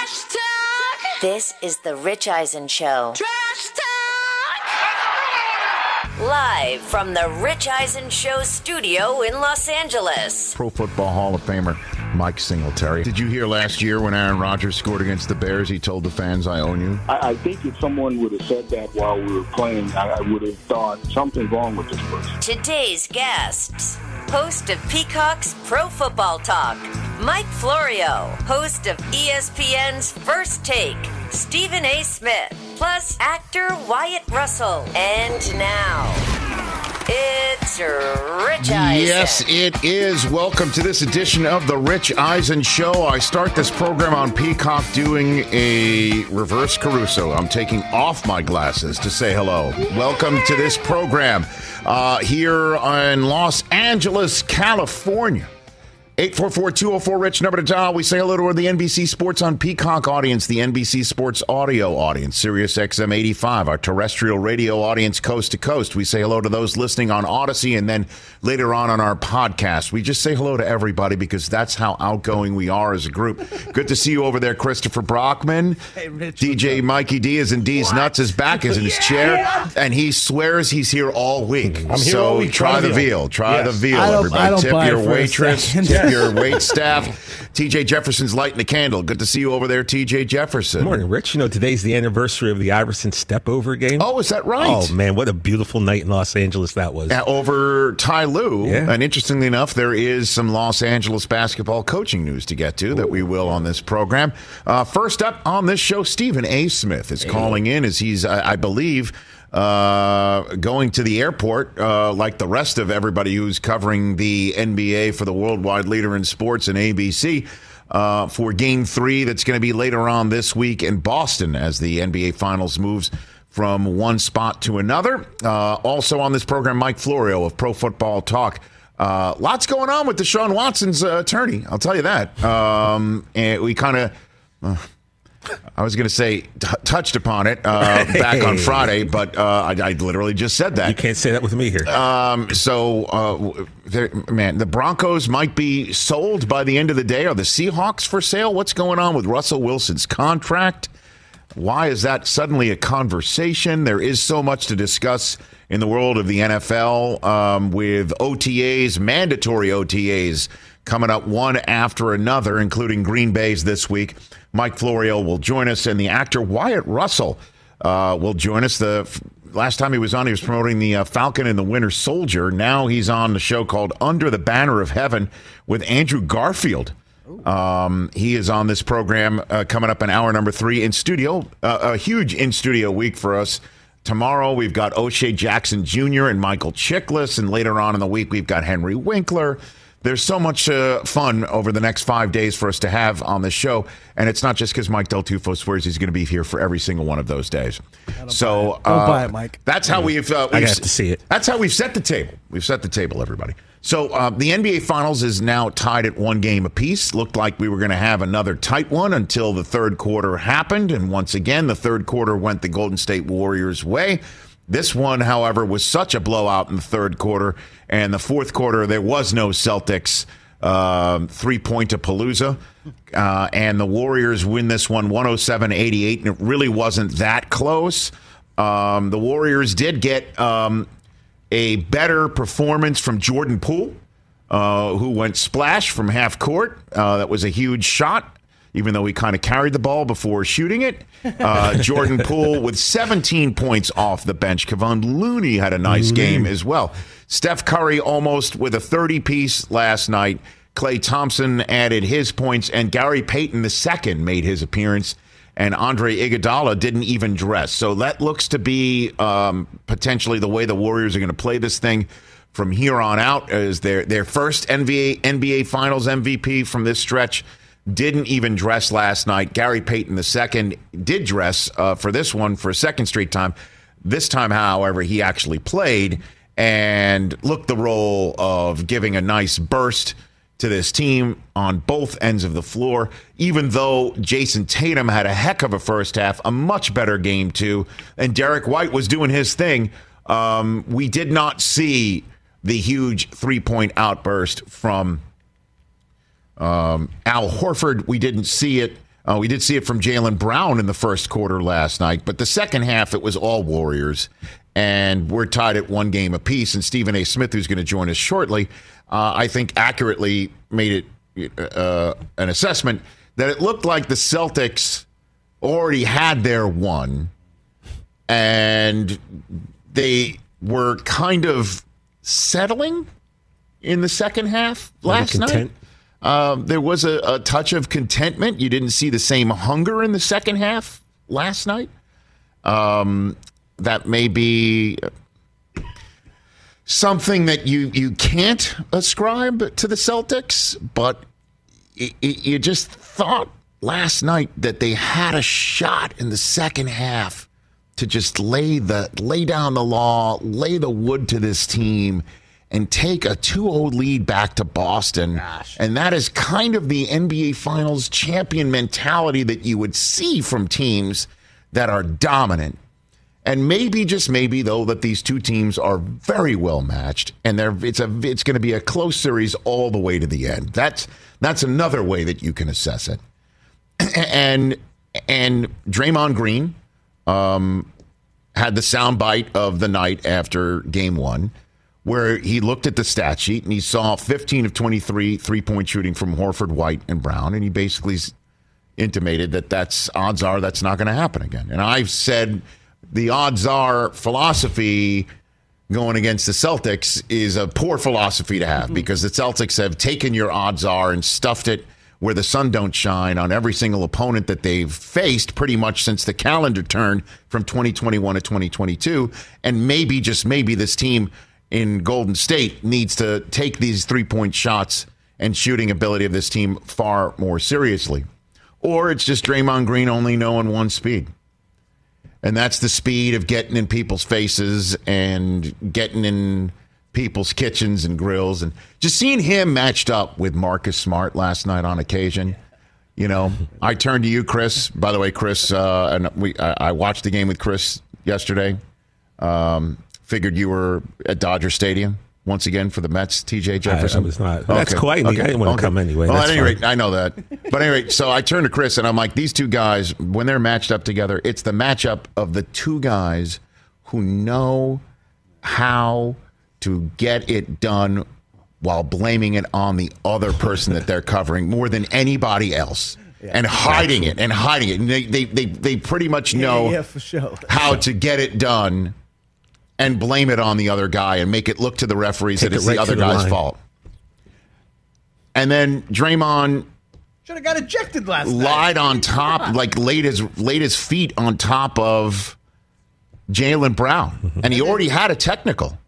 Trash talk. This is the Rich Eisen Show. Trash talk. Live from the Rich Eisen Show studio in Los Angeles. Pro Football Hall of Famer Mike Singletary. Did you hear last year when Aaron Rodgers scored against the Bears, he told the fans, "I own you"? I think if someone would have said that while we were playing, I would have thought something's wrong with this person. Today's guests: host of Peacock's Pro Football Talk, Mike Florio; host of ESPN's First Take, Stephen A. Smith; plus actor Wyatt Russell. And now, it's Rich Eisen. Yes, it is. Welcome to this edition of the Rich Eisen Show. I start this program on Peacock doing a reverse Caruso. I'm taking off my glasses to say hello. Welcome to this program here in Los Angeles, California. 844-204-RICH, number to dial. We say hello to the NBC Sports on Peacock audience, the NBC Sports audio audience, Sirius XM 85, our terrestrial radio audience coast to coast. We say hello to those listening on Odyssey and then later on our podcast. We just say hello to everybody because that's how outgoing we are as a group. Good to see you over there, Christopher Brockman. Hey, Rich, DJ Mikey D is in D's Nuts. His back is in his chair, and he swears he's here all week. I'm here all week. Try the veal. Try the veal, everybody. I don't Tip buy your it for a waitress. second. Your wait staff. TJ Jefferson's lighting the candle. Good to see you over there, TJ Jefferson. Good morning, Rich. You know, today's the anniversary of the Iverson Step-Over game. Oh, is that right? Oh, man, what a beautiful night in Los Angeles that was. Over Ty Lue. Yeah. And interestingly enough, there is some Los Angeles basketball coaching news to get to that we will on this program. First up on this show, Stephen A. Smith is calling in as he's, I believe, going to the airport like the rest of everybody who's covering the NBA for the worldwide leader in sports and ABC for Game 3 that's going to be later on this week in Boston as the NBA Finals moves from one spot to another. Also on this program, Mike Florio of Pro Football Talk. Lots going on with Deshaun Watson's attorney, I'll tell you that. And we kind of... I was going to say touched upon it back on Friday, but I literally just said that. You can't say that with me here. The Broncos might be sold by the end of the day. Are the Seahawks for sale? What's going on with Russell Wilson's contract? Why is that suddenly a conversation? There is so much to discuss in the world of the NFL with OTAs, mandatory OTAs, coming up one after another, including Green Bay's this week. Mike Florio will join us, and the actor Wyatt Russell will join us. The last time he was on, he was promoting the Falcon and the Winter Soldier. Now he's on the show called Under the Banner of Heaven with Andrew Garfield. He is on this program coming up in hour number 3 in studio. A huge in-studio week for us. Tomorrow we've got O'Shea Jackson Jr. and Michael Chiklis, and later on in the week we've got Henry Winkler. There's so much fun over the next 5 days for us to have on this show. And it's not just because Mike Del Tufo swears he's going to be here for every single one of those days. Don't buy it, Mike. That's how we've I have to see it. That's how we've set the table. We've set the table, everybody. So the NBA Finals is now tied at one game apiece. Looked like we were going to have another tight one until the third quarter happened. And once again, the third quarter went the Golden State Warriors' way. This one, however, was such a blowout in the third quarter. And the fourth quarter, there was no Celtics three-pointer-palooza. And the Warriors win this one 107-88, and it really wasn't that close. The Warriors did get a better performance from Jordan Poole, who went splash from half court. That was a huge shot, even though he kind of carried the ball before shooting it. Jordan Poole with 17 points off the bench. Kevon Looney had a nice game as well. Steph Curry almost with a 30-piece last night. Klay Thompson added his points, and Gary Payton II made his appearance, and Andre Iguodala didn't even dress. So that looks to be potentially the way the Warriors are going to play this thing from here on out, as their first NBA Finals MVP from this stretch. Didn't even dress last night. Gary Payton II did dress for this one for a second straight time. This time, however, he actually played and looked the role of giving a nice burst to this team on both ends of the floor, even though Jason Tatum had a heck of a first half, a much better game too, and Derek White was doing his thing. We did not see the huge three-point outburst from Al Horford. We didn't see it We did see it from Jaylen Brown in the first quarter last night, but the second half, it was all Warriors. And we're tied at 1 game apiece. And Stephen A. Smith, who's going to join us shortly, I think accurately made it an assessment that it looked like the Celtics already had their one, and they were kind of settling in the second half last night. There was a touch of contentment. You didn't see the same hunger in the second half last night. That may be something that you can't ascribe to the Celtics, but you just thought last night that they had a shot in the second half to just lay down the law, lay the wood to this team, and take a 2-0 lead back to Boston. Gosh. And that is kind of the NBA Finals champion mentality that you would see from teams that are dominant. And maybe, just maybe, though, that these two teams are very well matched, and it's going to be a close series all the way to the end. That's another way that you can assess it. And Draymond Green had the soundbite of the night after Game 1, where he looked at the stat sheet and he saw 15 of 23 3-point shooting from Horford, White, and Brown, and he basically intimated that odds are that's not going to happen again. And I've said the odds are philosophy going against the Celtics is a poor philosophy to have, because the Celtics have taken your odds are and stuffed it where the sun don't shine on every single opponent that they've faced pretty much since the calendar turned from 2021 to 2022. And maybe, just maybe, this team in Golden State needs to take these 3-point shots and shooting ability of this team far more seriously. Or it's just Draymond Green only knowing one speed. And that's the speed of getting in people's faces and getting in people's kitchens and grills. And just seeing him matched up with Marcus Smart last night on occasion. You know, I turned to you, Chris. By the way, Chris, and I watched the game with Chris yesterday. Figured you were at Dodger Stadium once again for the Mets, TJ Jefferson. I was not. Okay. That's cool. I didn't want to come anyway. Well, at any rate, I know that. But anyway, so I turned to Chris and I'm like, these two guys, when they're matched up together, it's the matchup of the two guys who know how to get it done while blaming it on the other person that they're covering more than anybody else. And hiding it. And they pretty much know for sure. how to get it done and blame it on the other guy and make it look to the referees that it's the other guy's fault. And then Draymond should have got ejected last night. Lied on top, like laid his feet on top of Jaylen Brown. And he already had a technical.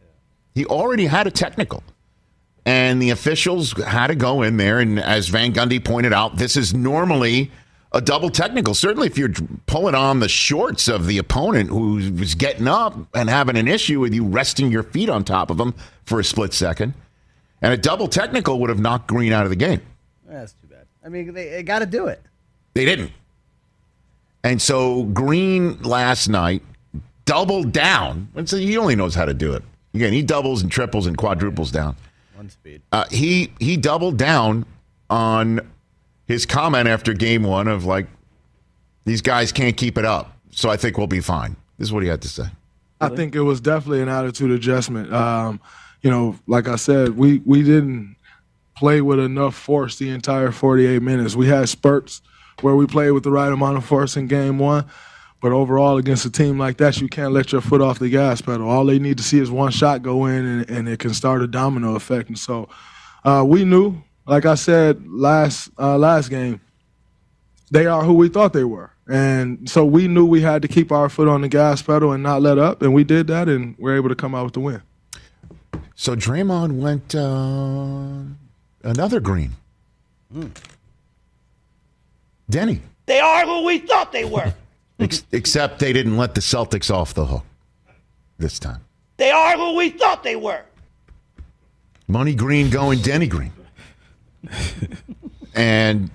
And the officials had to go in there, and as Van Gundy pointed out, this is normally a double technical. Certainly if you're pulling on the shorts of the opponent who's getting up and having an issue with you resting your feet on top of them for a split second. And a double technical would have knocked Green out of the game. That's too bad. I mean, they got to do it. They didn't. And so Green last night doubled down. And so he only knows how to do it. Again, he doubles and triples and quadruples down. One speed. He doubled down on his comment after Game 1 of like, these guys can't keep it up, so I think we'll be fine. This is what he had to say. I think it was definitely an attitude adjustment. Like I said, we didn't play with enough force the entire 48 minutes. We had spurts where we played with the right amount of force in Game 1, but overall against a team like that, you can't let your foot off the gas pedal. All they need to see is one shot go in, and it can start a domino effect. And so we knew, like I said last game, they are who we thought they were. And so we knew we had to keep our foot on the gas pedal and not let up, and we did that, and we're able to come out with the win. So Draymond went another Green. Denny. They are who we thought they were. Except they didn't let the Celtics off the hook this time. They are who we thought they were. Money Green going Denny Green. And,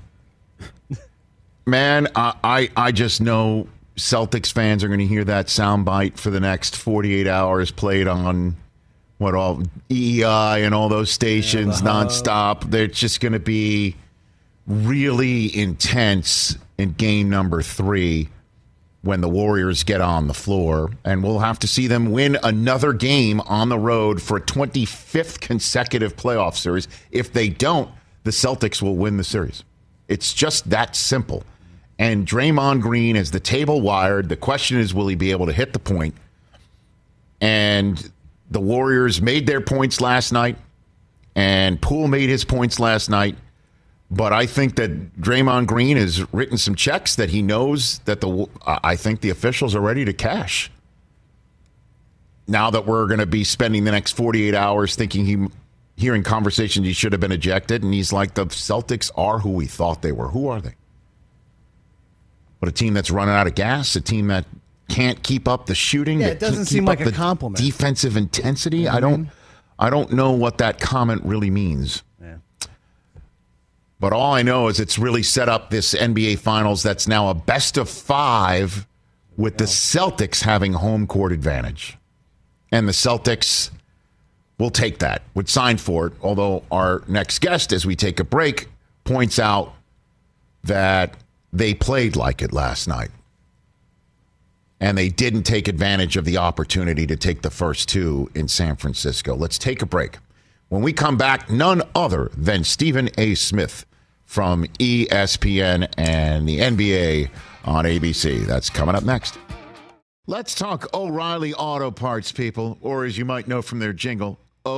man, I just know Celtics fans are going to hear that soundbite for the next 48 hours played on EEI and all those stations nonstop. They're just going to be really intense in game number 3 when the Warriors get on the floor. And we'll have to see them win another game on the road for a 25th consecutive playoff series. If they don't, the Celtics will win the series. It's just that simple. And Draymond Green is the table wired. The question is, will he be able to hit the point? And the Warriors made their points last night, and Poole made his points last night. But I think that Draymond Green has written some checks that he knows that I think the officials are ready to cash. Now that we're going to be spending the next 48 hours hearing conversations he should have been ejected, and he's like, the Celtics are who we thought they were. Who are they? But a team that's running out of gas, a team that can't keep up the shooting. Yeah, it doesn't seem like a compliment. Defensive intensity. I don't know what that comment really means. Yeah. But all I know is it's really set up this NBA Finals that's now a best of 5 with the Celtics having home court advantage. And the Celtics will take that, would sign for it, although our next guest, as we take a break, points out that they played like it last night. And they didn't take advantage of the opportunity to take the first 2 in San Francisco. Let's take a break. When we come back, none other than Stephen A. Smith from ESPN and the NBA on ABC. That's coming up next. Let's talk O'Reilly Auto Parts, people, or as you might know from their jingle,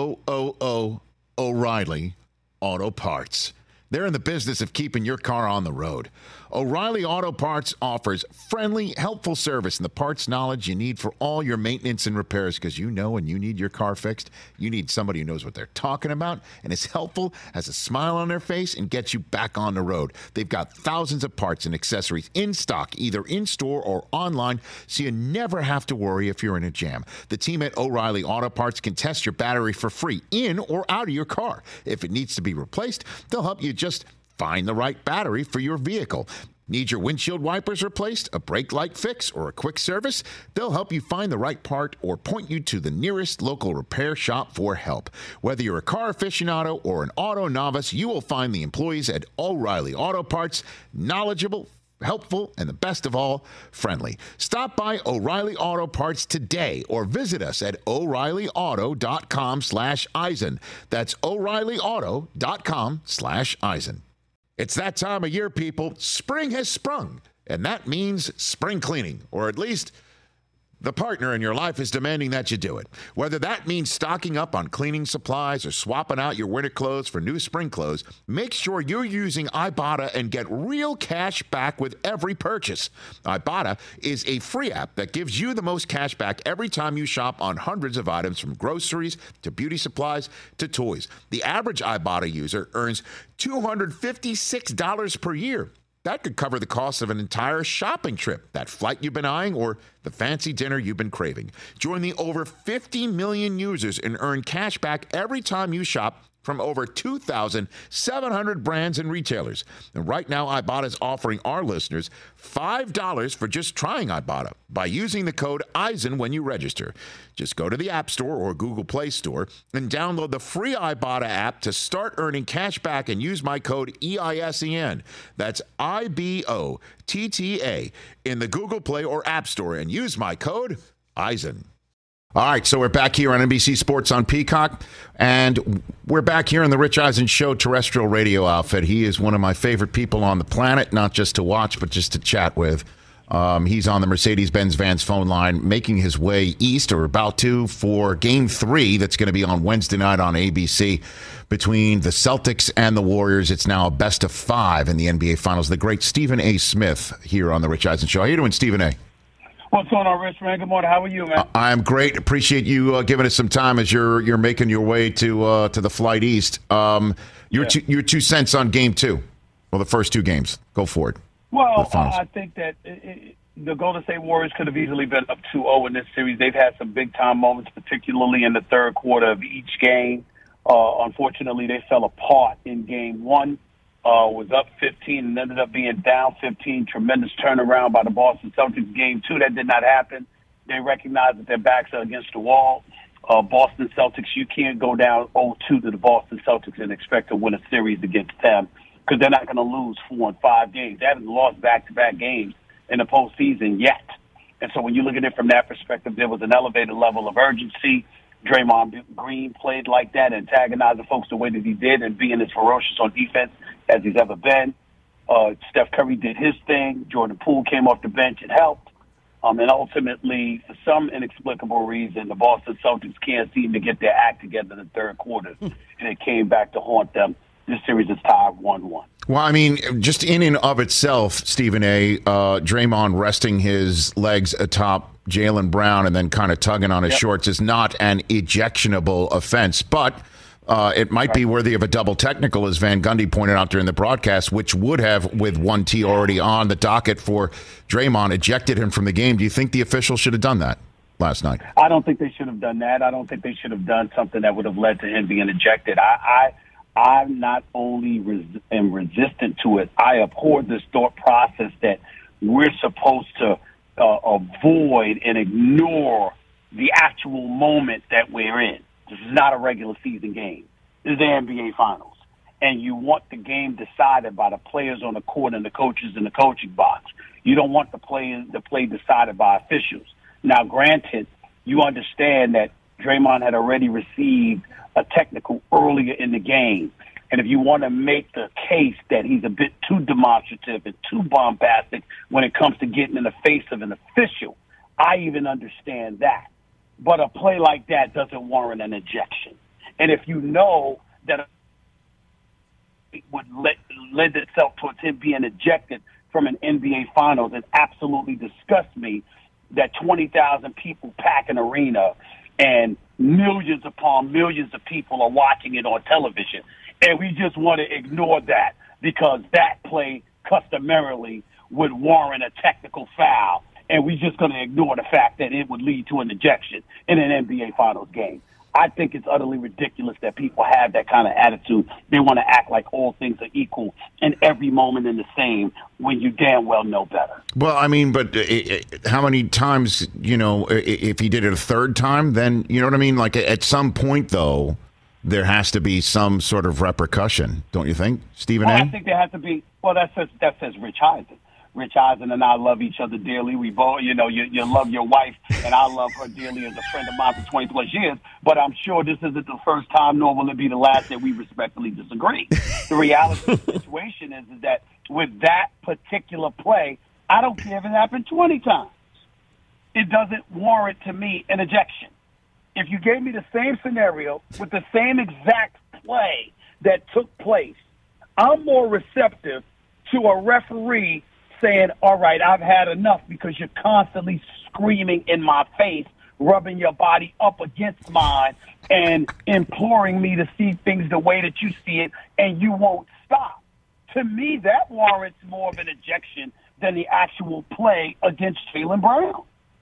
O'Reilly Auto Parts. They're in the business of keeping your car on the road. O'Reilly Auto Parts offers friendly, helpful service and the parts knowledge you need for all your maintenance and repairs, because you know when you need your car fixed, you need somebody who knows what they're talking about and is helpful, has a smile on their face, and gets you back on the road. They've got thousands of parts and accessories in stock, either in-store or online, so you never have to worry if you're in a jam. The team at O'Reilly Auto Parts can test your battery for free in or out of your car. If it needs to be replaced, they'll help you just find the right battery for your vehicle. Need your windshield wipers replaced, a brake light fix, or a quick service? They'll help you find the right part or point you to the nearest local repair shop for help. Whether you're a car aficionado or an auto novice, you will find the employees at O'Reilly Auto Parts knowledgeable, helpful, and the best of all, friendly. Stop by O'Reilly Auto Parts today or visit us at O'ReillyAuto.com/Eisen. That's O'ReillyAuto.com/Eisen. It's that time of year, people. Spring has sprung, and that means spring cleaning, or at least the partner in your life is demanding that you do it. Whether that means stocking up on cleaning supplies or swapping out your winter clothes for new spring clothes, make sure you're using Ibotta and get real cash back with every purchase. Ibotta is a free app that gives you the most cash back every time you shop on hundreds of items, from groceries to beauty supplies to toys. The average Ibotta user earns $256 per year. That could cover the cost of an entire shopping trip, that flight you've been eyeing, or the fancy dinner you've been craving. Join the over 50 million users and earn cash back every time you shop from over 2,700 brands and retailers. And right now, Ibotta is offering our listeners $5 for just trying Ibotta by using the code Eisen when you register. Just go to the App Store or Google Play Store and download the free Ibotta app to start earning cash back and use my code EISEN. That's IBOTTA in the Google Play or App Store and use my code Eisen. All right, so we're back here on NBC Sports on Peacock, and we're back here on the Rich Eisen Show terrestrial radio outfit. He is one of my favorite people on the planet, not just to watch, but just to chat with. He's on the Mercedes-Benz Vans phone line, making his way east, or about to, for Game 3 that's going to be on Wednesday night on ABC between the Celtics and the Warriors. It's now a best of 5 in the NBA Finals. The great Stephen A. Smith here on the Rich Eisen Show. How you doing, Stephen A.? What's going on, Rich, man? Good morning. How are you, man? I'm great. Appreciate you giving us some time as you're making your way to the flight east. Your 2 cents on Game 2, well, the first 2 games. Go for it. Well, I think that the Golden State Warriors could have easily been up 2-0 in this series. They've had some big-time moments, particularly in the third quarter of each game. Unfortunately, they fell apart in Game 1. Was up 15 and ended up being down 15. Tremendous turnaround by the Boston Celtics. Game 2, that did not happen. They recognize that their backs are against the wall. Boston Celtics, you can't go down 0-2 to the Boston Celtics and expect to win a series against them. because they're not going to lose 4 and 5 games. They haven't lost back-to-back games in the postseason yet. And so when you look at it from that perspective, there was an elevated level of urgency. Draymond Green played like that, antagonizing folks the way that he did and being as ferocious on defense as he's ever been. Steph Curry did his thing. Jordan Poole came off the bench and helped. And ultimately, for some inexplicable reason, the Boston Celtics can't seem to get their act together in the third quarter, and it came back to haunt them. This series is tied 1-1. Well, I mean, just in and of itself, Stephen A., Draymond resting his legs atop Jaylen Brown and then kind of tugging on his shorts is not an ejectionable offense, but it might be worthy of a double technical, as Van Gundy pointed out during the broadcast, which would have, with 1T already on the docket for Draymond, ejected him from the game. Do you think the officials should have done that last night? I don't think they should have done that. I don't think they should have done something that would have led to him being ejected. I'm not only am resistant to it, I abhor this thought process that we're supposed to avoid and ignore the actual moment that we're in. This is not a regular season game. This is the NBA Finals. And you want the game decided by the players on the court and the coaches in the coaching box. You don't want the play decided by officials. Now, granted, you understand that Draymond had already received a technical earlier in the game. And if you want to make the case that he's a bit too demonstrative and too bombastic when it comes to getting in the face of an official, I even understand that. But a play like that doesn't warrant an ejection. And if you know that it would lend itself towards him being ejected from an NBA Finals, it absolutely disgusts me that 20,000 people pack an arena and millions upon millions of people are watching it on television. And we just want to ignore that because that play customarily would warrant a technical foul. And we're just going to ignore the fact that it would lead to an ejection in an NBA Finals game. I think it's utterly ridiculous that people have that kind of attitude. They want to act like all things are equal and every moment in the same when you damn well know better. Well, I mean, but how many times, if he did it a third time, then, you know what I mean? Like at some point, though, there has to be some sort of repercussion, don't you think, Stephen A.? I think there has to be. Well, that says Rich Eisen. Rich Eisen and I love each other dearly. We both, you love your wife, and I love her dearly as a friend of mine for 20-plus years. But I'm sure this isn't the first time, nor will it be the last, that we respectfully disagree. The reality of the situation is that with that particular play, I don't care if it happened 20 times. It doesn't warrant, to me, an ejection. If you gave me the same scenario with the same exact play that took place, I'm more receptive to a referee saying, all right, I've had enough because you're constantly screaming in my face, rubbing your body up against mine and imploring me to see things the way that you see it, and you won't stop. To me, that warrants more of an ejection than the actual play against Jaylen Brown.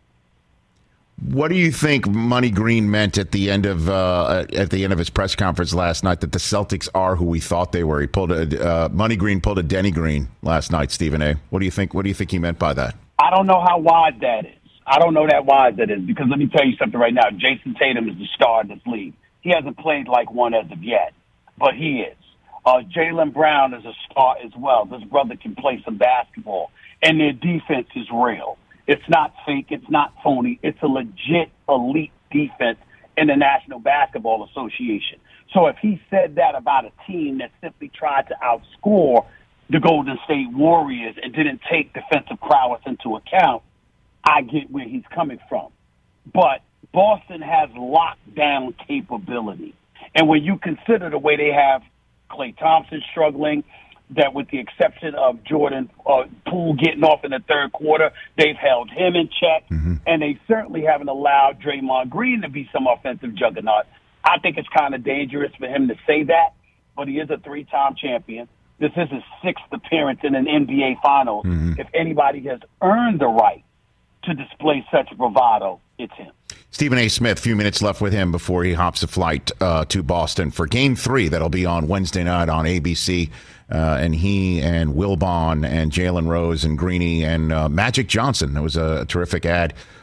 What do you think Money Green meant at the end of his press conference last night, that the Celtics are who we thought they were? He pulled Money Green pulled a Denny Green last night, Stephen A. What do you think? What do you think he meant by that? I don't know how wide that is. I don't know that wide that is, because let me tell you something right now. Jason Tatum is the star of this league. He hasn't played like one as of yet, but he is. Jaylen Brown is a star as well. This brother can play some basketball, and their defense is real. It's not fake. It's not phony. It's a legit elite defense in the National Basketball Association. So if he said that about a team that simply tried to outscore the Golden State Warriors and didn't take defensive prowess into account, I get where he's coming from. But Boston has lockdown capability. And when you consider the way they have Klay Thompson struggling, that with the exception of Jordan Poole getting off in the third quarter, they've held him in check, and they certainly haven't allowed Draymond Green to be some offensive juggernaut. I think it's kind of dangerous for him to say that, but he is a three-time champion. This is his sixth appearance in an NBA Finals. If anybody has earned the right to display such bravado, it's him. Stephen A. Smith, few minutes left with him before he hops a flight to Boston for Game 3. That'll be on Wednesday night on ABC. And he and Wilbon and Jalen Rose and Greeny and Magic Johnson. That was a terrific ad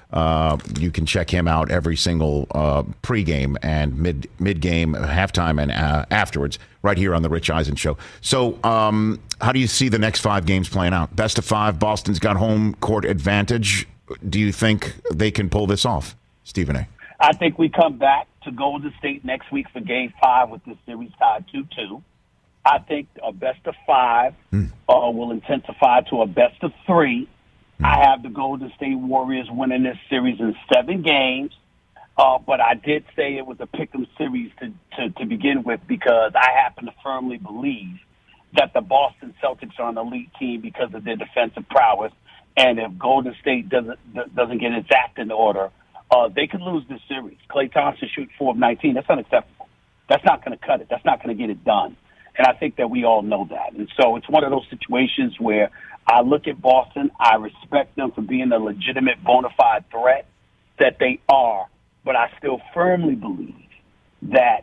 You can check him out every single pregame and mid-game, halftime, and afterwards, right here on the Rich Eisen Show. So how do you see the next 5 games playing out? Best of 5, Boston's got home court advantage. Do you think they can pull this off, Stephen A.? I think we come back to Golden State next week for Game 5 with this series tied 2-2. I think a best of 5 will intensify to a best of 3. I have the Golden State Warriors winning this series in 7 games, but I did say it was a pick'em series to begin with because I happen to firmly believe that the Boston Celtics are an elite team because of their defensive prowess, and if Golden State doesn't get its act in order, they could lose this series. Klay Thompson shoot 4 of 19. That's unacceptable. That's not going to cut it. That's not going to get it done. And I think that we all know that. And so it's one of those situations where I look at Boston, I respect them for being a legitimate bona fide threat that they are, but I still firmly believe that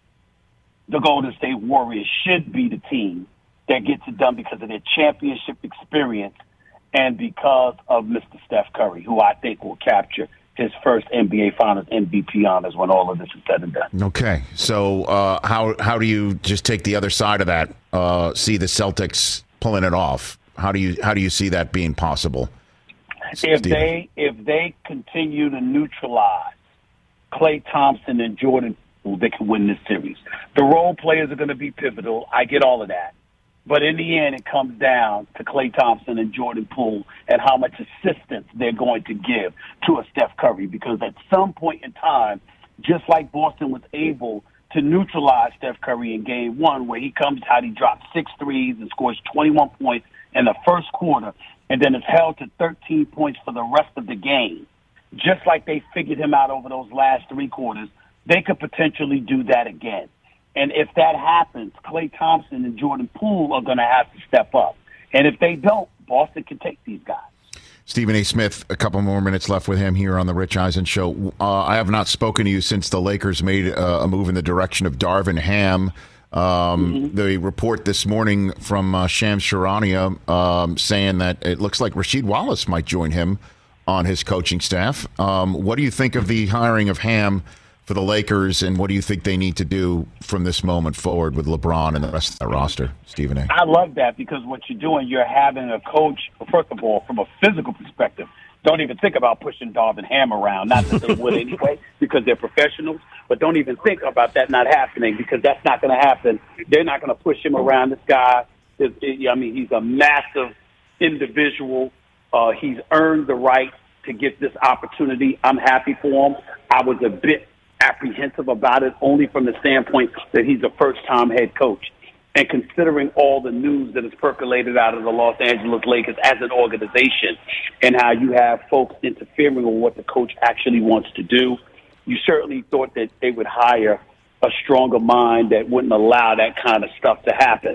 the Golden State Warriors should be the team that gets it done because of their championship experience and because of Mr. Steph Curry, who I think will capture his first NBA Finals MVP honors when all of this is said and done. Okay, so how do you just take the other side of that? See the Celtics pulling it off. How do you see that being possible? If they continue to neutralize Klay Thompson and Jordan Poole, they can win this series. The role players are going to be pivotal. I get all of that. But in the end, it comes down to Klay Thompson and Jordan Poole and how much assistance they're going to give to a Steph Curry. Because at some point in time, just like Boston was able to neutralize Steph Curry in Game 1, where he comes out, he drops 6 threes and scores 21 points in the first quarter, and then is held to 13 points for the rest of the game. Just like they figured him out over those last 3 quarters, they could potentially do that again. And if that happens, Klay Thompson and Jordan Poole are going to have to step up. And if they don't, Boston can take these guys. Stephen A. Smith, a couple more minutes left with him here on the Rich Eisen Show. I have not spoken to you since the Lakers made a move in the direction of Darvin Ham. The report this morning from Shams Charania saying that it looks like Rasheed Wallace might join him on his coaching staff. What do you think of the hiring of Ham for the Lakers, and what do you think they need to do from this moment forward with LeBron and the rest of that roster, Stephen A.? I love that because what you're doing, you're having a coach, first of all, from a physical perspective, don't even think about pushing Darvin Ham around. Not that they would anyway because they're professionals, but don't even think about that not happening because that's not going to happen. They're not going to push him around. This guy, he's a massive individual. He's earned the right to get this opportunity. I'm happy for him. I was a bit apprehensive about it only from the standpoint that he's a first-time head coach. And considering all the news that has percolated out of the Los Angeles Lakers as an organization and how you have folks interfering with what the coach actually wants to do, you certainly thought that they would hire a stronger mind that wouldn't allow that kind of stuff to happen.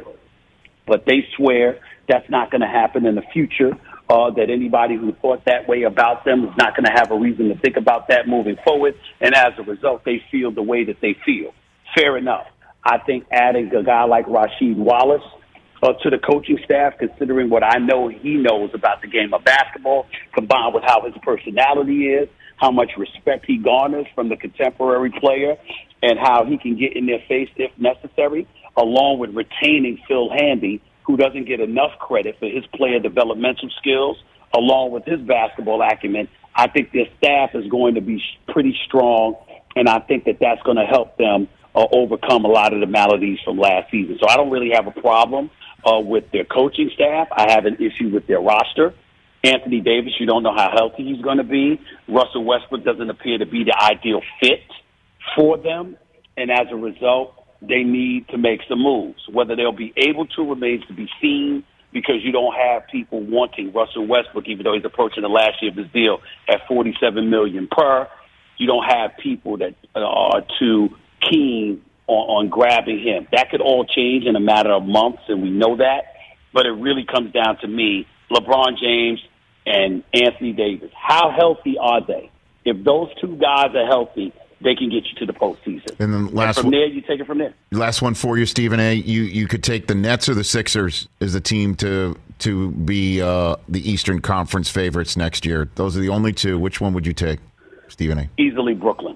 But they swear that's not going to happen in the future, that anybody who thought that way about them is not going to have a reason to think about that moving forward. And as a result, they feel the way that they feel. Fair enough. I think adding a guy like Rasheed Wallace to the coaching staff, considering what I know he knows about the game of basketball, combined with how his personality is, how much respect he garners from the contemporary player, and how he can get in their face if necessary, along with retaining Phil Handy, who doesn't get enough credit for his player developmental skills, along with his basketball acumen. I think their staff is going to be pretty strong, and I think that that's going to help them overcome a lot of the maladies from last season. So I don't really have a problem with their coaching staff. I have an issue with their roster. Anthony Davis, you don't know how healthy he's going to be. Russell Westbrook doesn't appear to be the ideal fit for them, and as a result, they need to make some moves. Whether they'll be able to remains to be seen because you don't have people wanting Russell Westbrook, even though he's approaching the last year of his deal at $47 million per. You don't have people that are too keen on grabbing him. That could all change in a matter of months, and we know that. But it really comes down to me, LeBron James and Anthony Davis. How healthy are they? If those two guys are healthy, they can get you to the postseason. And then From there, you take it from there. last one for you, Stephen A. You could take the Nets or the Sixers as the team to be the Eastern Conference favorites next year. Those are the only two. Which one would you take, Stephen A.? Easily Brooklyn.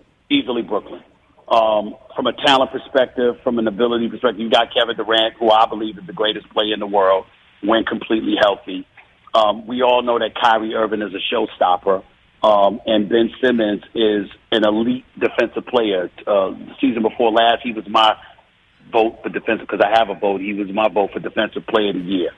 From a talent perspective, from an ability perspective, you got Kevin Durant, who I believe is the greatest player in the world when completely healthy. We all know that Kyrie Irving is a showstopper, and Ben Simmons is an elite defensive player. The season before last, he was my vote for defensive, because I have a vote. He was my vote for defensive player of the year.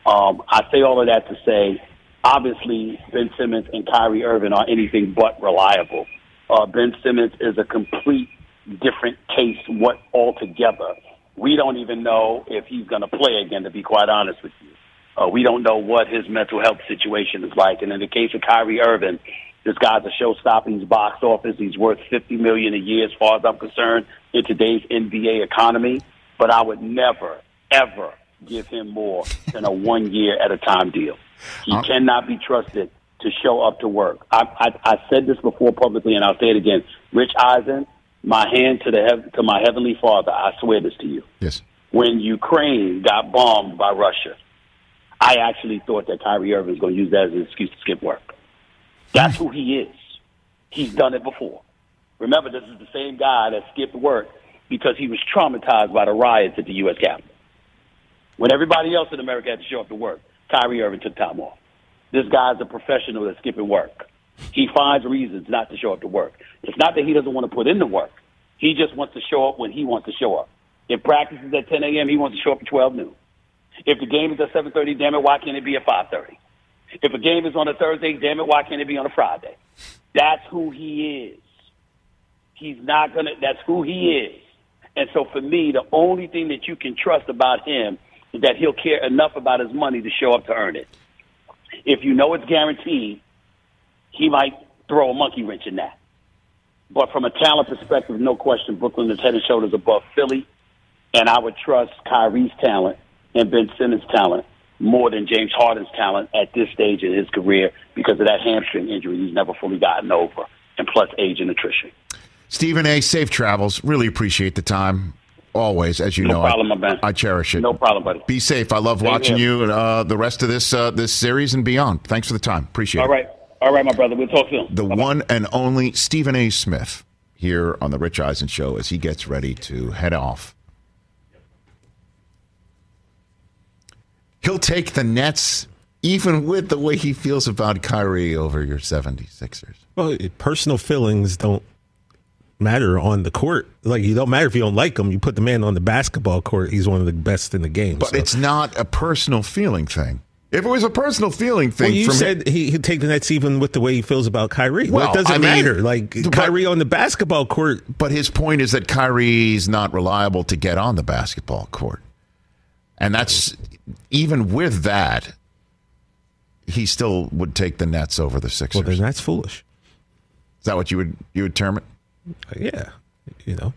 I say all of that to say, obviously, Ben Simmons and Kyrie Irving are anything but reliable. Ben Simmons is a complete different case altogether. We don't even know if he's going to play again, to be quite honest with you. We don't know what his mental health situation is like. And in the case of Kyrie Irving, this guy's a showstopper. He's box office. He's worth $50 million a year as far as I'm concerned in today's NBA economy. But I would never, ever give him more than a 1 year at a time deal. He cannot be trusted to show up to work. I said this before publicly, and I'll say it again. Rich Eisen, my hand to my heavenly Father, I swear this to you. Yes. When Ukraine got bombed by Russia, I actually thought that Kyrie Irving was going to use that as an excuse to skip work. That's who he is. He's done it before. Remember, this is the same guy that skipped work because he was traumatized by the riots at the U.S. Capitol. When everybody else in America had to show up to work, Kyrie Irving took time off. This guy's a professional at skipping work. He finds reasons not to show up to work. It's not that he doesn't want to put in the work. He just wants to show up when he wants to show up. If practice is at 10 a.m., he wants to show up at 12 noon. If the game is at 7:30, damn it, why can't it be at 5:30? If a game is on a Thursday, damn it, why can't it be on a Friday? That's who he is. He's not going to – that's who he is. And so for me, the only thing that you can trust about him is that he'll care enough about his money to show up to earn it. If you know it's guaranteed, he might throw a monkey wrench in that. But from a talent perspective, no question, Brooklyn is head and shoulders above Philly. And I would trust Kyrie's talent and Ben Simmons' talent more than James Harden's talent at this stage in his career because of that hamstring injury he's never fully gotten over, and plus age and attrition. Stephen A., safe travels. Really appreciate the time. Always, as you know. No problem, my man. I cherish it. No problem, buddy. Be safe. I love watching you the rest of this series and beyond. Thanks for the time. Appreciate it. All right, my brother. We'll talk soon. The Bye-bye. one and only Stephen A. Smith here on the Rich Eisen Show as he gets ready to head off. He'll take the Nets even with the way he feels about Kyrie over your 76ers. Well, personal feelings don't matter on the court. Like, you don't matter if you don't like him. You put the man on the basketball court, he's one of the best in the game. But it's not a personal feeling thing. If it was a personal feeling thing, well, you said he'd take the Nets even with the way he feels about Kyrie. Well, it doesn't matter. Like, Kyrie on the basketball court. But his point is that Kyrie's not reliable to get on the basketball court. And that's, even with that, he still would take the Nets over the Sixers. Well, then that's foolish. Is that what you would term it? Yeah. You know.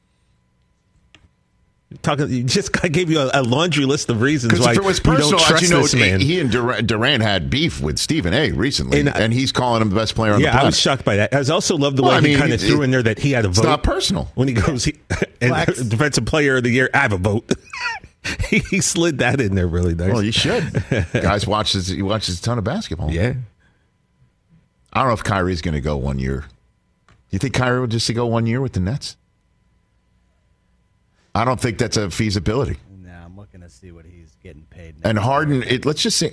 I gave you a laundry list of reasons why if it was personal, you don't trust this man. He and Durant had beef with Stephen A. recently, and he's calling him the best player on the planet. Yeah, I was shocked by that. I also love the way he kind of threw in there that he had a vote. It's not personal. When he goes, Defensive Player of the Year, I have a vote. He slid that in there really nice. Well, you should. Guys he watches a ton of basketball. Yeah. I don't know if Kyrie's going to go 1 year. Do you think Kyrie will just go 1 year with the Nets? I don't think that's a feasibility. No, I'm looking to see what he's getting paid now. And Harden, let's just say,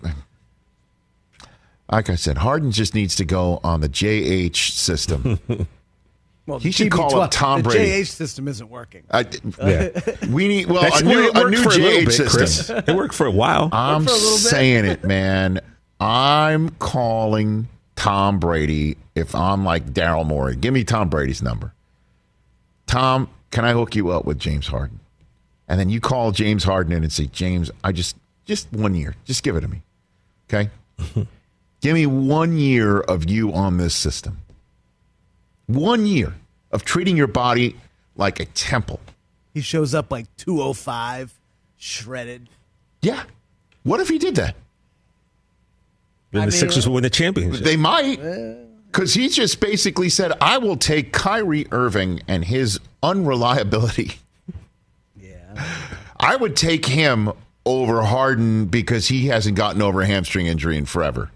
like I said, Harden just needs to go on the JH system. Well, he should call up Tom Brady. The JH system isn't working. We need a new JH system. It worked for a while. I'm saying it, man. I'm calling Tom Brady if I'm like Daryl Morey. Give me Tom Brady's number. Tom, can I hook you up with James Harden? And then you call James Harden in and say, James, I just 1 year. Just give it to me. Okay? Give me 1 year of you on this system. 1 year of treating your body like a temple. He shows up like 205, shredded. Yeah. What if he did that? Then the Sixers will win the championship. They might. Because he just basically said, I will take Kyrie Irving and his unreliability. Yeah. I would take him over Harden because he hasn't gotten over a hamstring injury in forever.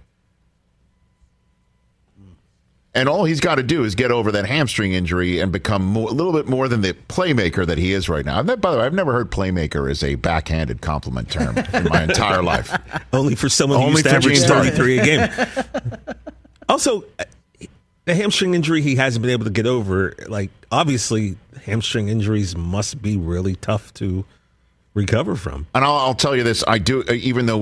And all he's got to do is get over that hamstring injury and become a little bit more than the playmaker that he is right now. And that, by the way, I've never heard playmaker as a backhanded compliment term in my entire life. Only for someone who used to average 33 a game. Also, the hamstring injury he hasn't been able to get over, like, obviously, hamstring injuries must be really tough to recover from. And I'll tell you this, I do, even though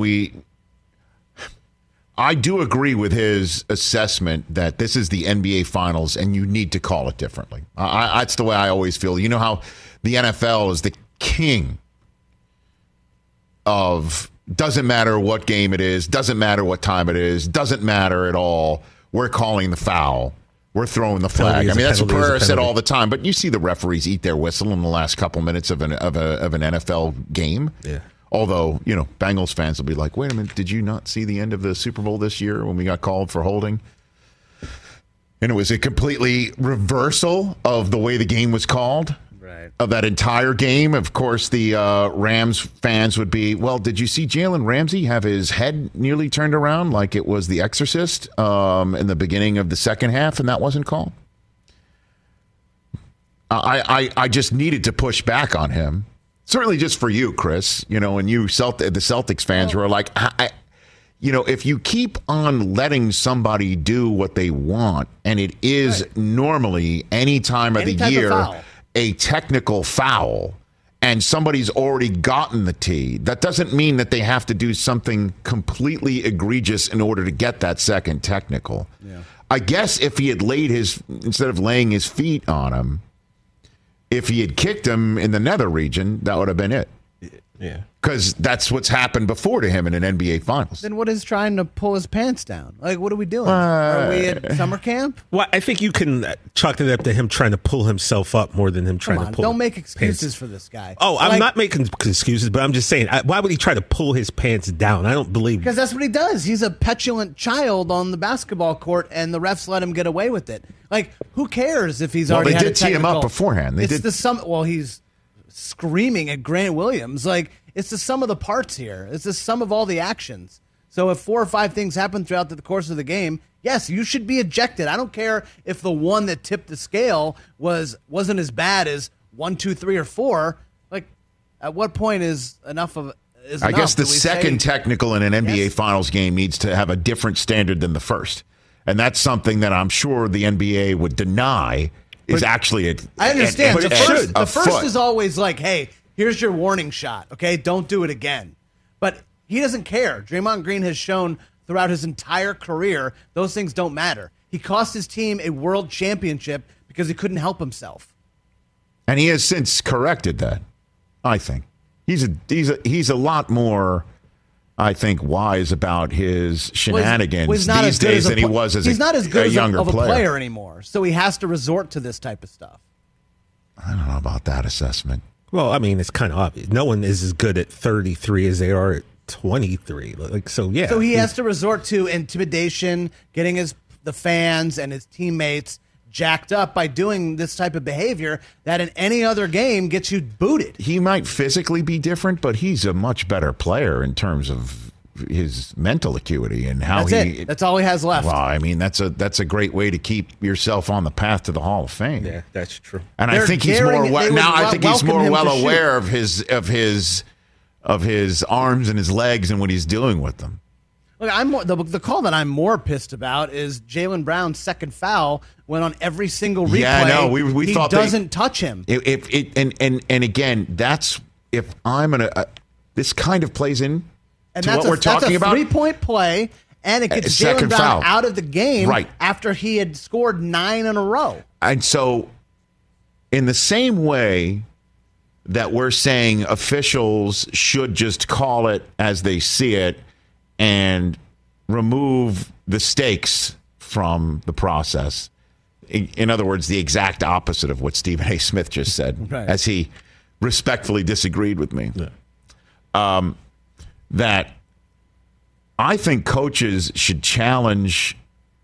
I do agree with his assessment that this is the NBA Finals and you need to call it differently. That's the way I always feel. You know how the NFL is the king of doesn't matter what game it is, doesn't matter what time it is, doesn't matter at all. We're calling the foul. We're throwing the flag. I mean, that's what Pereira said all the time. But you see the referees eat their whistle in the last couple minutes of an NFL game. Yeah. Although, you know, Bengals fans will be like, wait a minute, did you not see the end of the Super Bowl this year when we got called for holding? And it was a completely reversal of the way the game was called. Right. Of that entire game. Of course, the Rams fans would be, well, did you see Jalen Ramsey have his head nearly turned around like it was The Exorcist in the beginning of the second half, and that wasn't called? I just needed to push back on him. Certainly just for you, Chris, you know, and you the Celtics fans who are like, you know, if you keep on letting somebody do what they want, and it is normally any time of the year a technical foul, and somebody's already gotten the tee, that doesn't mean that they have to do something completely egregious in order to get that second technical. Yeah. I guess if he had instead of laying his feet on him, if he had kicked him in the nether region, that would have been it. Yeah. Because that's what's happened before to him in an NBA Finals. Then what is trying to pull his pants down? Like, what are we doing? Are we at summer camp? Well, I think you can chalk it up to him trying to pull himself up more than him trying to pull. Don't make excuses for this guy. Oh, I'm not making excuses, but I'm just saying, why would he try to pull his pants down? I don't believe. Because that's what he does. He's a petulant child on the basketball court, and the refs let him get away with it. Like, who cares if he's already had a technical? They did tee him up beforehand. He's screaming at Grant Williams. Like, it's the sum of the parts here. It's the sum of all the actions. So if 4 or 5 things happen throughout the course of the game, yes, you should be ejected. I don't care if the one that tipped the scale wasn't as bad as 1, 2, 3, or 4. Like, at what point is enough of is I enough? guess the second technical in an NBA Finals game needs to have a different standard than the first. And that's something that I'm sure the NBA would deny is actually I understand. The first foot. is always like, hey, here's your warning shot, okay? Don't do it again. But he doesn't care. Draymond Green has shown throughout his entire career those things don't matter. He cost his team a world championship because he couldn't help himself. And he has since corrected that, I think. He's a lot more, I think, wise about his shenanigans these days than he was as he's not as good a younger of a player. player anymore, so he has to resort to this type of stuff. I don't know about that assessment. Well, I mean, it's kind of obvious. No one is as good at 33 as they are at 23. Like, so yeah. So he has to resort to intimidation, getting the fans and his teammates jacked up by doing this type of behavior that in any other game gets you booted. He might physically be different, but he's a much better player in terms of his mental acuity and how That's all he has left. Well, I mean, that's a great way to keep yourself on the path to the Hall of Fame. Yeah, that's true. And I think he's more well aware of his arms and his legs and what he's doing with them. Look, the call that I'm more pissed about is Jaylen Brown's second foul when on every single replay. Yeah, no, we he thought doesn't touch him. And again, that's if I'm gonna. This kind of plays in. And to what we're talking about. That's a 3-point play, and it gets Jaylen Brown out of the game after he had scored 9 in a row. And so, in the same way that we're saying officials should just call it as they see it and remove the stakes from the process. In other words, the exact opposite of what Stephen A. Smith just said, as he respectfully disagreed with me. Yeah. That I think coaches should challenge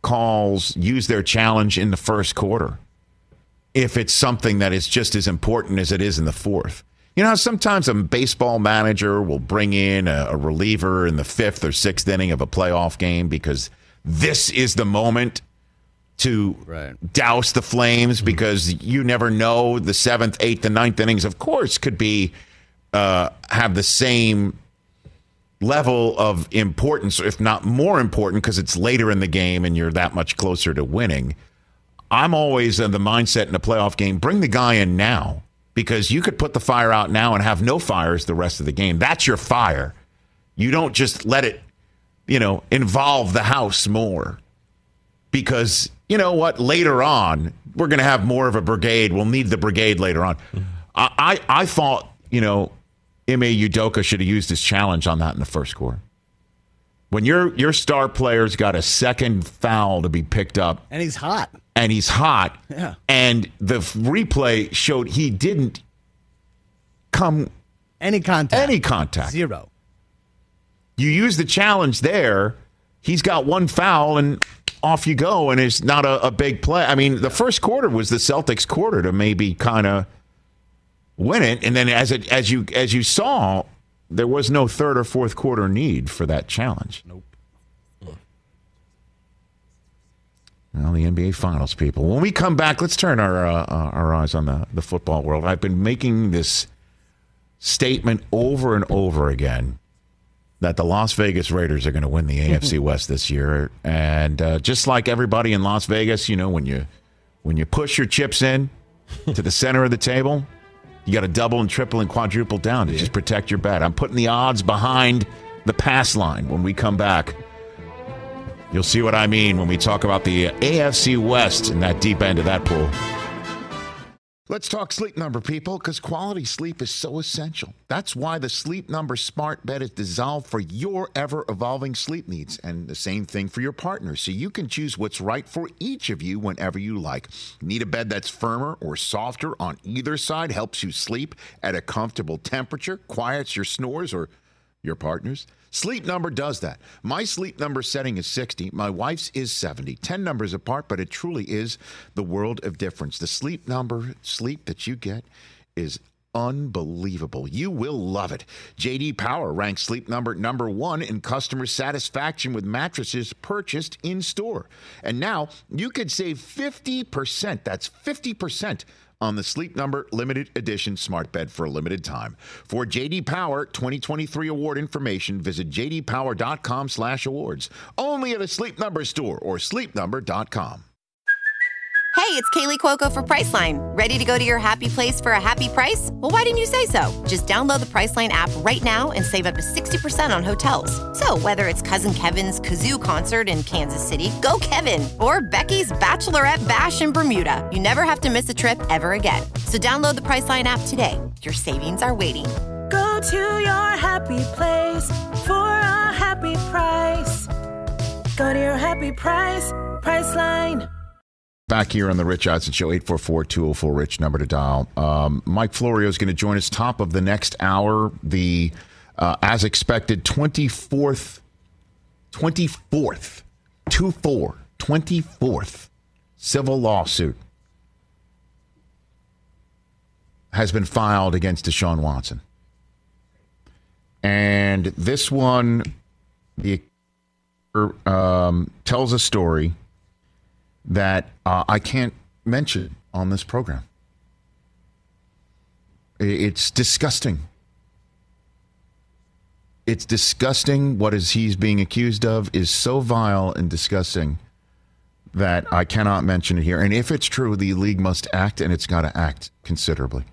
calls use their challenge in the first quarter if it's something that is just as important as it is in the fourth. You know, sometimes a baseball manager will bring in a reliever in the fifth or sixth inning of a playoff game because this is the moment to douse the flames, because you never know, the seventh, eighth, and ninth innings, of course, could be have the same level of importance, if not more important, because it's later in the game and you're that much closer to winning. I'm always in the mindset in a playoff game, bring the guy in now, because you could put the fire out now and have no fires the rest of the game. That's your fire. You don't just let it, involve the house more, because you know what? Later on, we're going to have more of a brigade. We'll need the brigade later on. I thought, Ime Udoka should have used his challenge on that in the first quarter. When your star player's got a second foul to be picked up. And he's hot. Yeah. And the replay showed he didn't come. Any contact. Zero. You use the challenge there. He's got one foul and off you go, and it's not a big play. I mean, the first quarter was the Celtics' quarter to maybe kind of win it, and then as you saw, there was no third or fourth quarter need for that challenge. Nope. Well, the NBA Finals, people. When we come back, let's turn our eyes on the football world. I've been making this statement over and over again that the Las Vegas Raiders are going to win the AFC West this year. And just like everybody in Las Vegas, when you push your chips in to the center of the table, you got to double and triple and quadruple down to just protect your bet. I'm putting the odds behind the pass line. When we come back, you'll see what I mean when we talk about the AFC West and that deep end of that pool. Let's talk Sleep Number, people, because quality sleep is so essential. That's why the Sleep Number smart bed is designed for your ever-evolving sleep needs, and the same thing for your partner, so you can choose what's right for each of you whenever you like. Need a bed that's firmer or softer on either side, helps you sleep at a comfortable temperature, quiets your snores or your partner's? Sleep Number does that. My Sleep Number setting is 60. My wife's is 70. 10 numbers apart, but it truly is the world of difference. The Sleep Number sleep that you get is unbelievable. You will love it. J.D. Power ranks Sleep Number number 1 in customer satisfaction with mattresses purchased in store. And now you could save 50%. That's 50% on the Sleep Number limited edition smart bed for a limited time. For J.D. Power 2023 award information, visit jdpower.com/awards. Only at a Sleep Number store or sleepnumber.com. Hey, it's Kaylee Cuoco for Priceline. Ready to go to your happy place for a happy price? Well, why didn't you say so? Just download the Priceline app right now and save up to 60% on hotels. So whether it's Cousin Kevin's Kazoo Concert in Kansas City, go Kevin, or Becky's Bachelorette Bash in Bermuda, you never have to miss a trip ever again. So download the Priceline app today. Your savings are waiting. Go to your happy place for a happy price. Go to your happy price, Priceline. Back here on the Rich Eisen Show, 844-204-RICH, number to dial. Mike Florio is going to join us top of the next hour. The, as expected, 24th civil lawsuit has been filed against Deshaun Watson. And this one tells a story that I can't mention on this program. It's disgusting. It's disgusting. What he's being accused of is so vile and disgusting that I cannot mention it here. And if it's true, the league must act, and it's got to act considerably.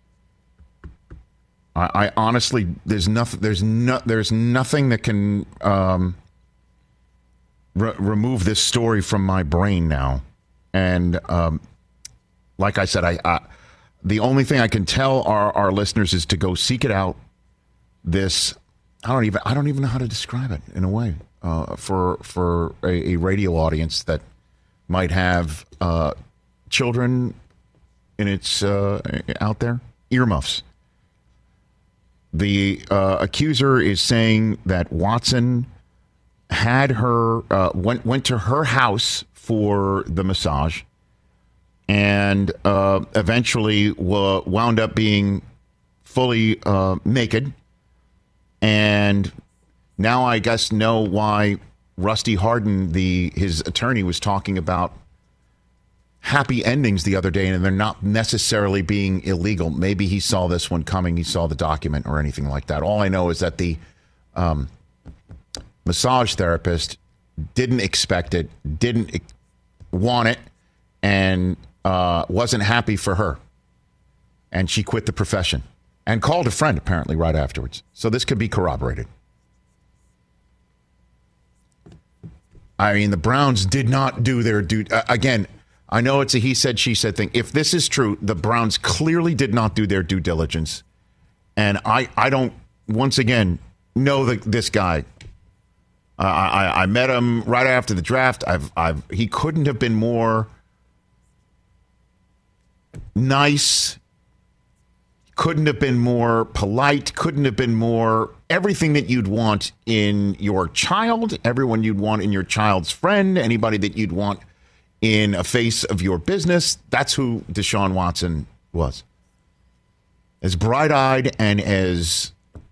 I honestly, there's nothing that can remove this story from my brain now. And like I said, I the only thing I can tell our listeners is to go seek it out. This, I don't even know how to describe it in a way for a radio audience that might have children in its out there. Earmuffs. The accuser is saying that Watson had her went to her house for the massage, and eventually wound up being fully naked. And now I guess know why Rusty Hardin, his attorney, was talking about happy endings the other day, and they're not necessarily being illegal. Maybe he saw this one coming. He saw the document or anything like that. All I know is that the massage therapist didn't expect it, didn't want it, and wasn't happy for her. And she quit the profession and called a friend apparently right afterwards. So this could be corroborated. I mean, the Browns did not do their due. Again, I know it's a he said, she said thing. If this is true, the Browns clearly did not do their due diligence. And I don't, once again, know this guy. I met him right after the draft. He couldn't have been more nice. Couldn't have been more polite. Couldn't have been more everything that you'd want in your child, everyone you'd want in your child's friend, anybody that you'd want in a face of your business. That's who Deshaun Watson was. As bright-eyed and as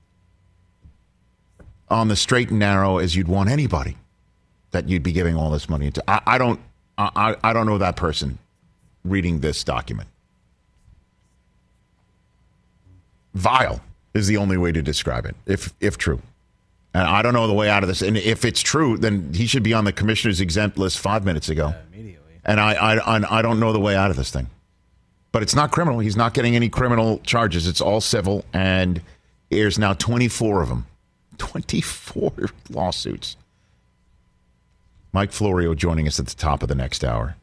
on the straight and narrow as you'd want anybody that you'd be giving all this money to. I don't know that person reading this document. Vile is the only way to describe it, if true. And I don't know the way out of this. And if it's true, then he should be on the commissioner's exempt list 5 minutes ago. Immediately. And I don't know the way out of this thing. But it's not criminal. He's not getting any criminal charges. It's all civil. And there's now 24 of them. 24 lawsuits. Mike Florio joining us at the top of the next hour.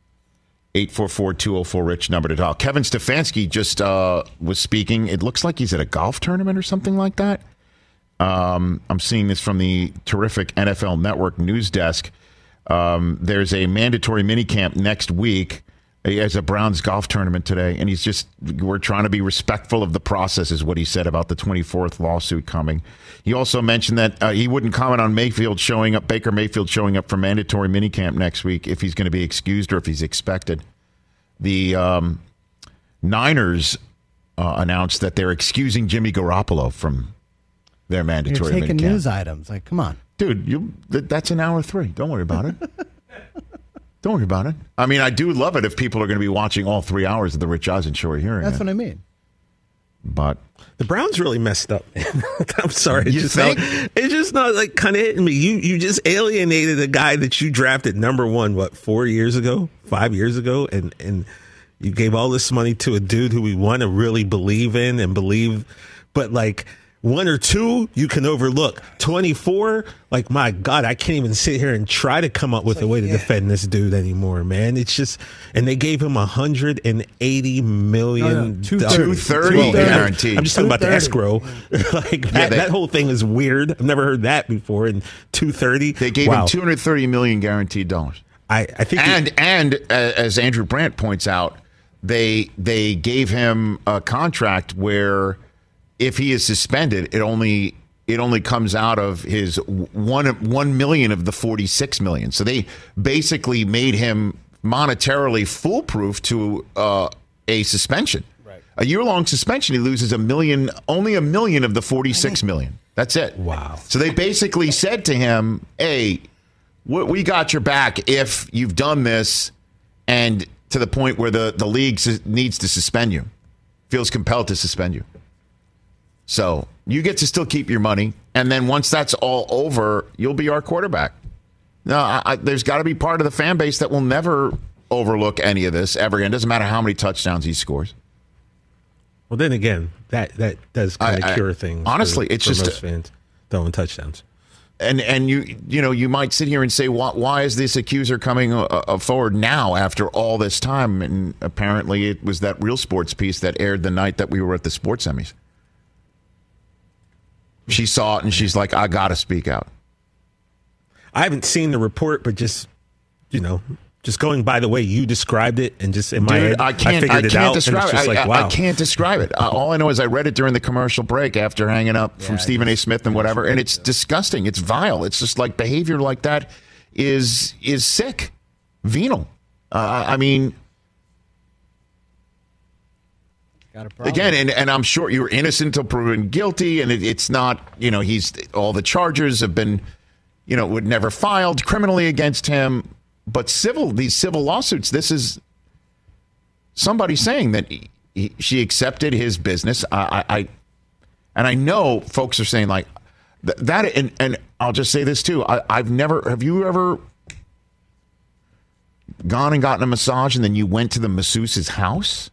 844-204-RICH, number to dial. Kevin Stefanski just was speaking. It looks like he's at a golf tournament or something like that. I'm seeing this from the terrific NFL Network news desk. There's a mandatory minicamp next week. He has a Browns golf tournament today, and we're trying to be respectful of the process, is what he said about the 24th lawsuit coming. He also mentioned that he wouldn't comment on Baker Mayfield showing up for mandatory minicamp next week, if he's going to be excused or if he's expected. The Niners announced that they're excusing Jimmy Garoppolo from their mandatory minicamp. You're taking news items. Like, come on. Dude, that's an hour 3. Don't worry about it. Don't worry about it. I mean, I do love it if people are going to be watching all 3 hours of the Rich Eisen show or hearing That's what I mean. But the Browns really messed up. I'm sorry. It's just not like kind of hitting me. You just alienated a guy that you drafted number 1, 4 years ago, 5 years ago, and you gave all this money to a dude who we want to really believe in and believe, but like 1 or 2 you can overlook. 24, like, my God, I can't even sit here and try to come up with a way to defend this dude anymore, man. It's just, and they gave him $180 million. 230 guaranteed. I'm just talking about the escrow. Like that whole thing is weird. I've never heard that before. And 230, they gave him $230 million guaranteed dollars. I think, and as Andrew Brandt points out, they gave him a contract where, if he is suspended, it only comes out of his 1 million of the 46 million. So they basically made him monetarily foolproof to a suspension. Right. A year-long suspension, he loses only $1 million of the 46 million. That's it. Wow. So they basically said to him, "Hey, we got your back if you've done this," and to the point where the league needs to suspend you, feels compelled to suspend you. So you get to still keep your money, and then once that's all over, you'll be our quarterback. No, there's got to be part of the fan base that will never overlook any of this ever again. It doesn't matter how many touchdowns he scores. Well, then again, that does kind of cure things. Honestly, it's just most fans throwing touchdowns. And you might sit here and say, why is this accuser coming forward now after all this time? And apparently, it was that Real Sports piece that aired the night that we were at the Sports Emmys. She saw it and she's like, I got to speak out. I haven't seen the report, but just, just going by the way you described it, and just in my head, I figured it out. Describe and it's just it. like, wow. I can't describe it. All I know is I read it during the commercial break after hanging up from Stephen A. Smith and whatever, and it's disgusting. It's vile. It's just like behavior like that is sick, venal. I mean, got a problem. again, and I'm sure you're innocent until proven guilty, and it's not. He's all the charges have been, would never filed criminally against him. But these civil lawsuits, this is somebody saying that she accepted his business. And I know folks are saying like that. And I'll just say this too. Have you ever gone and gotten a massage and then you went to the masseuse's house?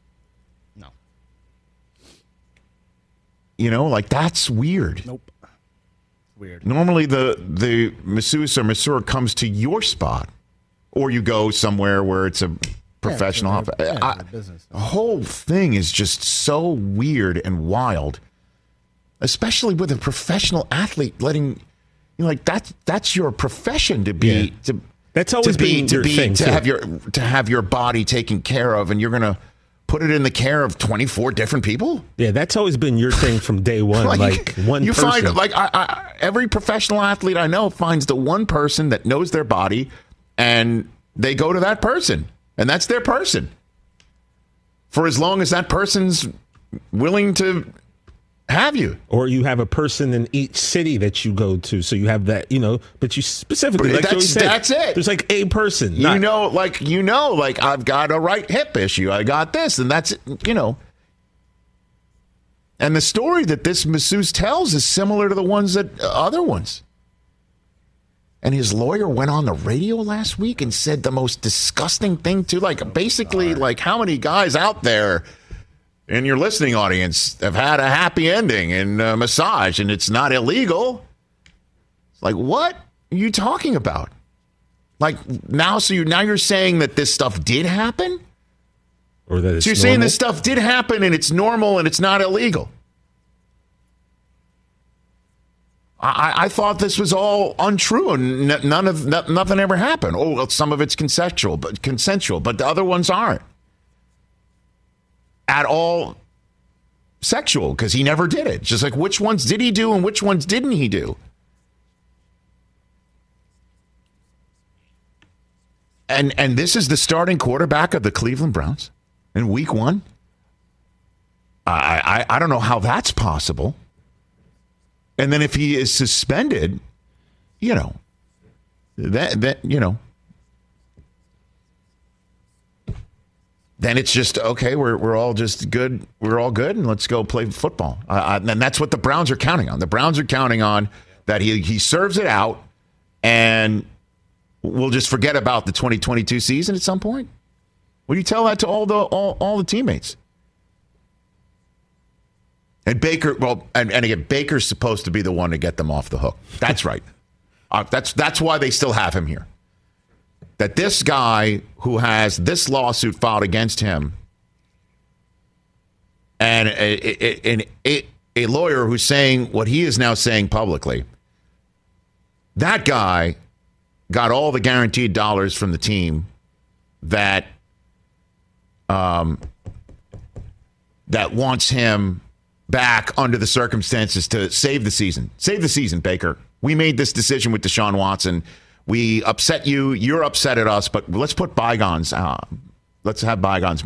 No. Like that's weird. Nope. Weird. Normally the masseuse or masseur comes to your spot. Or you go somewhere where it's a professional. Business. The whole thing is just so weird and wild, especially with a professional athlete letting, that's your profession to be. Yeah. That's always been your thing to have your body taken care of, and you're going to put it in the care of 24 different people. Yeah, that's always been your thing from day one. like one you person. Find every professional athlete I know finds the one person that knows their body. And they go to that person, and that's their person. For as long as that person's willing to have you. Or you have a person in each city that you go to. So you have that, but you specifically, like Joey said, that's it. There's like a person. Like I've got a right hip issue. I got this, and that's it, And the story that this masseuse tells is similar to the ones that other ones. And his lawyer went on the radio last week and said the most disgusting thing too. Basically, how many guys out there in your listening audience have had a happy ending in massage and it's not illegal? Like, what are you talking about? Now you're saying that this stuff did happen? Or that it's so you're saying this stuff did happen and it's normal and it's not illegal? I thought this was all untrue and nothing ever happened. Oh, well, some of it's consensual, but the other ones aren't at all sexual because he never did it. Just like which ones did he do and which ones didn't he do? And this is the starting quarterback of the Cleveland Browns in Week 1. I don't know how that's possible. And then if he is suspended, then it's just, okay, we're all just good. We're all good, and let's go play football. And that's what the Browns are counting on. The Browns are counting on that he serves it out, and we'll just forget about the 2022 season at some point. Will you tell that to all the teammates? And Baker, and again, Baker's supposed to be the one to get them off the hook. That's right. That's why they still have him here. That this guy who has this lawsuit filed against him, and a lawyer who's saying what he is now saying publicly, that guy got all the guaranteed dollars from the team that wants him back under the circumstances to save the season. Save the season, Baker. We made this decision with Deshaun Watson. We upset you. You're upset at us, but let's put bygones. Let's have bygones.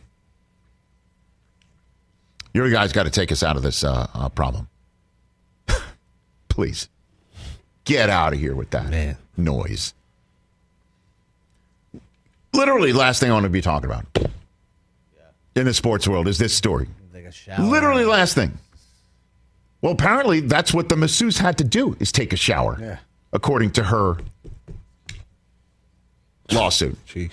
You guys got to take us out of this problem. Please. Get out of here with that noise. Literally, last thing I want to be talking about in the sports world is this story. Literally last thing. Well, apparently that's what the masseuse had to do is take a shower, according to her lawsuit. Jeez.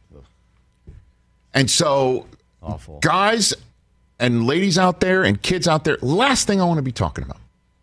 And so, awful. Guys and ladies out there and kids out there, last thing I want to be talking about.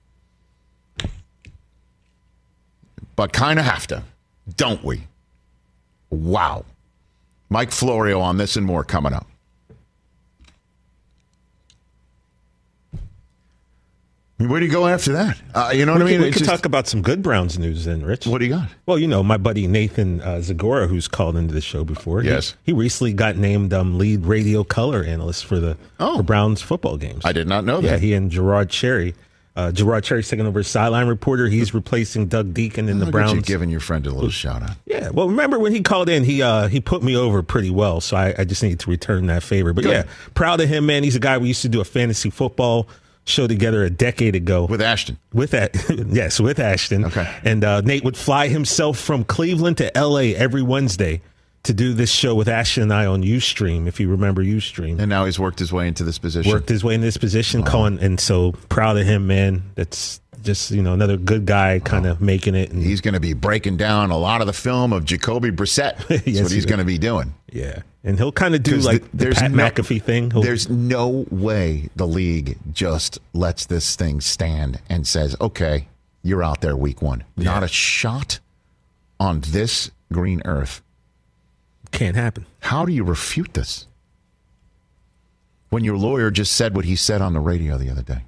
But kind of have to, don't we? Wow. Mike Florio on this and more coming up. Where do you go after that? You know what I mean? We could talk about some good Browns news then, Rich. What do you got? Well, my buddy Nathan Zagora, who's called into the show before. Yes. He recently got named lead radio color analyst for for Browns football games. I did not know that. Yeah, he and Gerard Cherry. Gerard Cherry's taking over as sideline reporter. He's replacing Doug Deacon in the Browns. You giving your friend a little shout out. Yeah. Well, remember when he called in, he put me over pretty well, so I just need to return that favor. But Good. yeah, proud of him, man. He's a guy we used to do a fantasy football show together a decade ago. With Ashton. With Ashton. Okay. And Nate would fly himself from Cleveland to L.A. every Wednesday to do this show with Ashton and I on Ustream, if you remember Ustream. And now he's worked his way into this position. Colin, and so proud of him, man. That's just, another good guy kind of making it. And he's going to be breaking down a lot of the film of Jacoby Brissett. That's Yes, what he's he going to be doing. Yeah. And he'll kind of do like the Pat McAfee thing. There's no way the league just lets this thing stand and says, okay, you're out there week 1. Yeah. Not a shot on this green earth. Can't happen. How do you refute this? When your lawyer just said what he said on the radio the other day.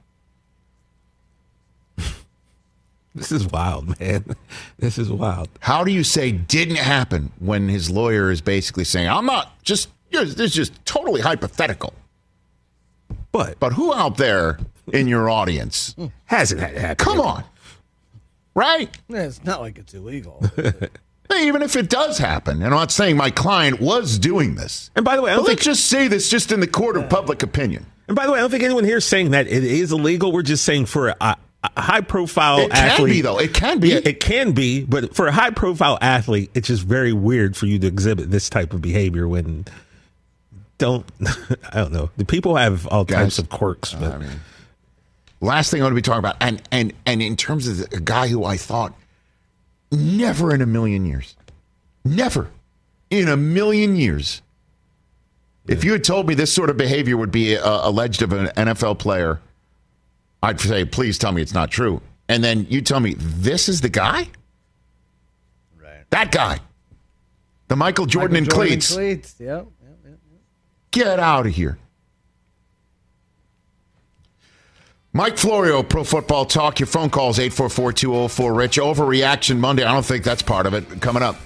This is wild, man. This is wild. How do you say didn't happen when his lawyer is basically saying, this is just totally hypothetical. But who out there in your audience hasn't had it happen? Come on. Right? Yeah, it's not like it's illegal. Even if it does happen, and I'm not saying my client was doing this. And by the way, let's just say this just in the court of public opinion. And by the way, I don't think anyone here is saying that it is illegal. We're just saying for a high-profile athlete. It can be, though. It can be. Yeah, it can be, but for a high-profile athlete, it's just very weird for you to exhibit this type of behavior when I don't know. The people have all types of quirks. But last thing I want to be talking about, and in terms of a guy who I thought never in a million years, if you had told me this sort of behavior would be alleged of an NFL player, I'd say, please tell me it's not true. And then you tell me this is the guy? Right. That guy. The Michael Jordan in cleats. Yep. Get out of here. Mike Florio, Pro Football Talk. Your phone calls 844-204-RICH. Overreaction Monday. I don't think that's part of it. Coming up.